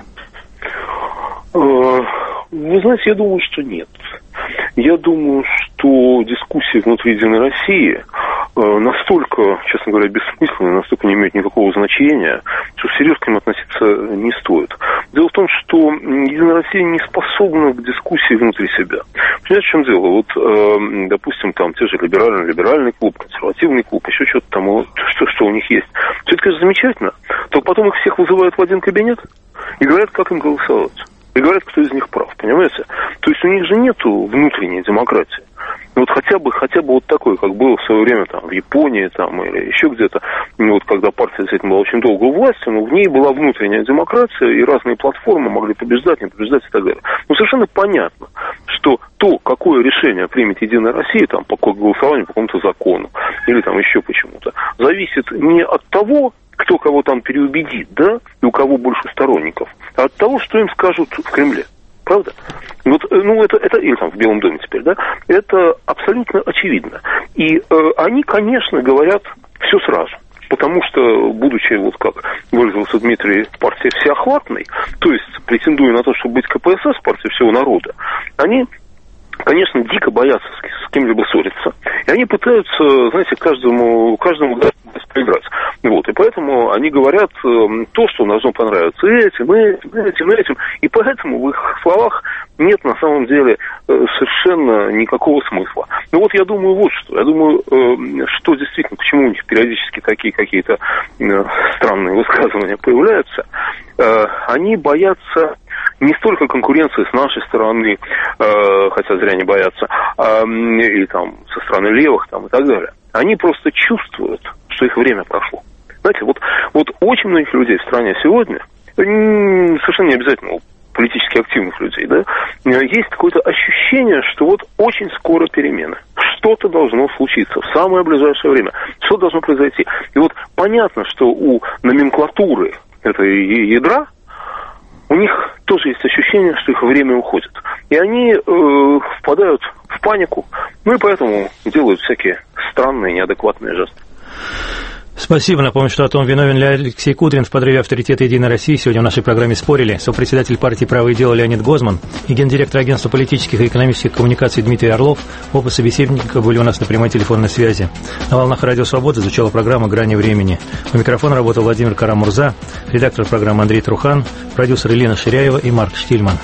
Вы знаете, я думаю, что нет. Я думаю, что дискуссия внутри «Единой России», настолько, честно говоря, бессмысленны, настолько не имеют никакого значения, что всерьез к ним относиться не стоит. Дело в том, что Единая Россия не способна к дискуссии внутри себя. Понимаете, в чем дело? Вот, допустим, там те же либеральный клуб, консервативный клуб, еще что-то там, что у них есть. Все это, конечно, замечательно, только потом их всех вызывают в один кабинет и говорят, как им голосовать. И говорят, кто из них прав, понимаете? То есть у них же нету внутренней демократии. Вот хотя бы вот такой, как было в свое время там в Японии там, или еще где-то, вот когда партия действительно была очень долго у власти, но в ней была внутренняя демократия, и разные платформы могли побеждать, не побеждать и так далее. Но совершенно понятно, что то, какое решение примет Единая Россия там, по голосованию по какому-то закону, или там еще почему-то, зависит не от того, кто кого там переубедит, да, и у кого больше сторонников, а от того, что им скажут в Кремле. Правда? Вот, это или там в Белом доме теперь, да, это абсолютно очевидно. И они, конечно, говорят все сразу. Потому что, будучи, вот как выразился Дмитрий, партией всеохватной, то есть претендуя на то, чтобы быть КПСС, партией всего народа, они, конечно, дико боятся с кем-либо ссориться. И они пытаются, знаете, каждому проиграть. Вот. И поэтому они говорят то, что должно понравиться этим. И поэтому в их словах нет на самом деле совершенно никакого смысла. Ну вот я думаю вот что. Я думаю, что действительно, почему у них периодически такие какие-то странные высказывания появляются. Они боятся не столько конкуренции с нашей стороны, хотя зря не боятся, или там со стороны левых там, и так далее. Они просто чувствуют, что их время прошло. Знаете, вот очень многих людей в стране сегодня, совершенно не обязательно политически активных людей, да, есть какое-то ощущение, что вот очень скоро перемены. Что-то должно случиться в самое ближайшее время. Что должно произойти? И вот понятно, что у номенклатуры этой ядра у них тоже есть ощущение, что их время уходит. И они впадают в панику, ну и поэтому делают всякие странные, неадекватные жесты. Спасибо. Напомню, что о том, виновен ли Алексей Кудрин в подрыве авторитета «Единой России», сегодня в нашей программе спорили сопредседатель партии «Правое дело» Леонид Гозман и гендиректор агентства политических и экономических коммуникаций Дмитрий Орлов. Оба собеседника были у нас на прямой телефонной связи. На волнах «Радио Свобода» звучала программа «Грани времени». У микрофона работал Владимир Карамурза, редактор программы Андрей Трухан, продюсер Елена Ширяева и Марк Штильман.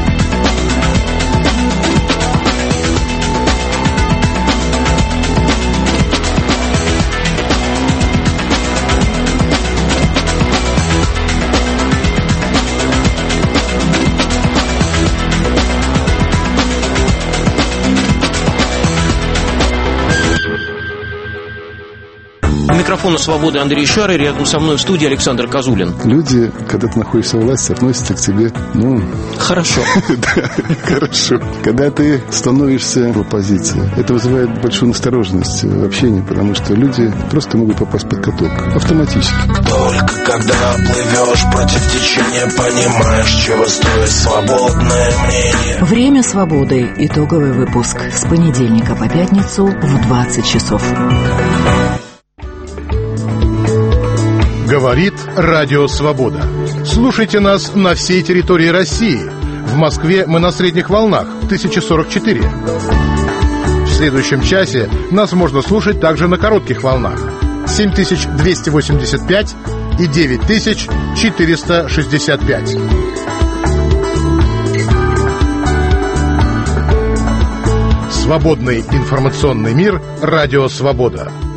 Микрофона «Свободы» Андрей Шар, и рядом со мной в студии Александр Козулин. Люди, когда ты находишься у власти, относятся к тебе, хорошо. Да, хорошо. Когда ты становишься в оппозиции, это вызывает большую настороженность в общении, потому что люди просто могут попасть под каток. Автоматически. Только когда плывешь против течения, понимаешь, чего стоит свободное мнение. Время свободы. Итоговый выпуск. С понедельника по пятницу в 20 часов. Говорит Радио Свобода. Слушайте нас на всей территории России. В Москве мы на средних волнах 1044. В следующем часе нас можно слушать также на коротких волнах 7285 и 9465. Свободный информационный мир. Радио Свобода.